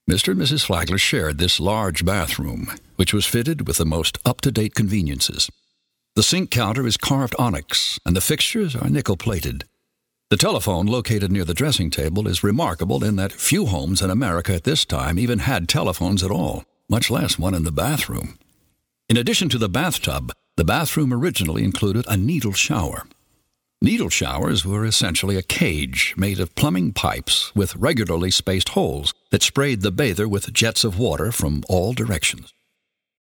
Mr. and Mrs. Flagler shared this large bathroom, which was fitted with the most up-to-date conveniences. The sink counter is carved onyx, and the fixtures are nickel-plated. The telephone located near the dressing table is remarkable in that few homes in America at this time even had telephones at all, much less one in the bathroom. In addition to the bathtub, the bathroom originally included a needle shower. Needle showers were essentially a cage made of plumbing pipes with regularly spaced holes that sprayed the bather with jets of water from all directions.